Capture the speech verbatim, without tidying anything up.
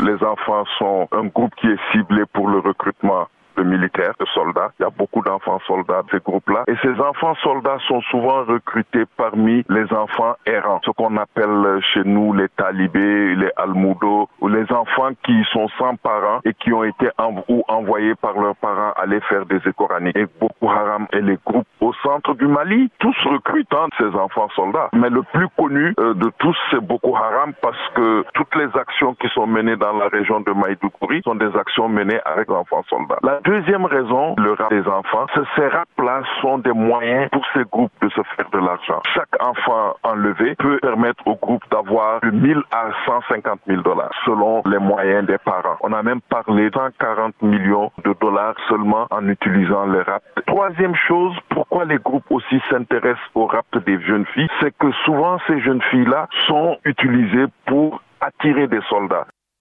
Les enfants sont un groupe qui est ciblé pour le recrutement de militaires, de soldats. Il y a beaucoup d'enfants soldats de ces groupes-là. Et ces enfants soldats sont souvent recrutés parmi les enfants errants, ce qu'on appelle chez nous les talibés, les almoudos, ou les enfants qui sont sans parents et qui ont été env- ou envoyés par leurs parents aller faire des écoraniques. Et Boko Haram et les groupes au centre du Mali, tous recrutant ces enfants soldats. Mais le plus connu euh, de tous, c'est Boko Haram parce que toutes les actions qui sont menées dans la région de Maïdoukouri sont des actions menées avec l'enfant soldat. La deuxième raison, le rap des enfants, c'est ces raps-là sont des moyens pour ces groupes de se faire de l'argent. Chaque enfant enlevé peut permettre au groupe d'avoir de mille à cent cinquante mille dollars selon les moyens des parents. On a même parlé de cent quarante millions de dollars seulement en utilisant les raps. Troisième chose, pourquoi les groupes aussi s'intéressent au rap des jeunes filles, c'est que souvent ces jeunes filles-là sont utilisées pour attirer des soldats.